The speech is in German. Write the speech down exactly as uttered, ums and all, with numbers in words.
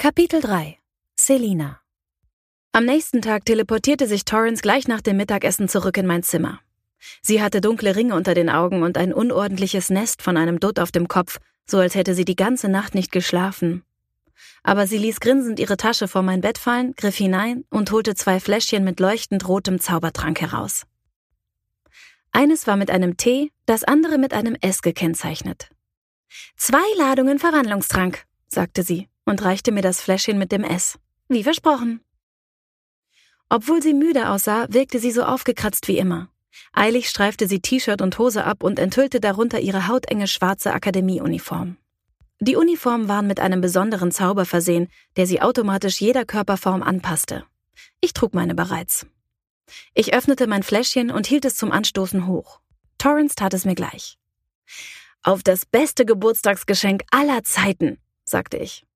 Kapitel drei. Selina. Am nächsten Tag teleportierte sich Torrance gleich nach dem Mittagessen zurück in mein Zimmer. Sie hatte dunkle Ringe unter den Augen und ein unordentliches Nest von einem Dutt auf dem Kopf, so als hätte sie die ganze Nacht nicht geschlafen. Aber sie ließ grinsend ihre Tasche vor mein Bett fallen, griff hinein und holte zwei Fläschchen mit leuchtend rotem Zaubertrank heraus. Eines war mit einem T, das andere mit einem S gekennzeichnet. »Zwei Ladungen Verwandlungstrank«, sagte sie und reichte mir das Fläschchen mit dem S. Wie versprochen. Obwohl sie müde aussah, wirkte sie so aufgekratzt wie immer. Eilig streifte sie T-Shirt und Hose ab und enthüllte darunter ihre hautenge schwarze Akademieuniform. Die Uniformen waren mit einem besonderen Zauber versehen, der sie automatisch jeder Körperform anpasste. Ich trug meine bereits. Ich öffnete mein Fläschchen und hielt es zum Anstoßen hoch. Torrance tat es mir gleich. »Auf das beste Geburtstagsgeschenk aller Zeiten«, sagte ich.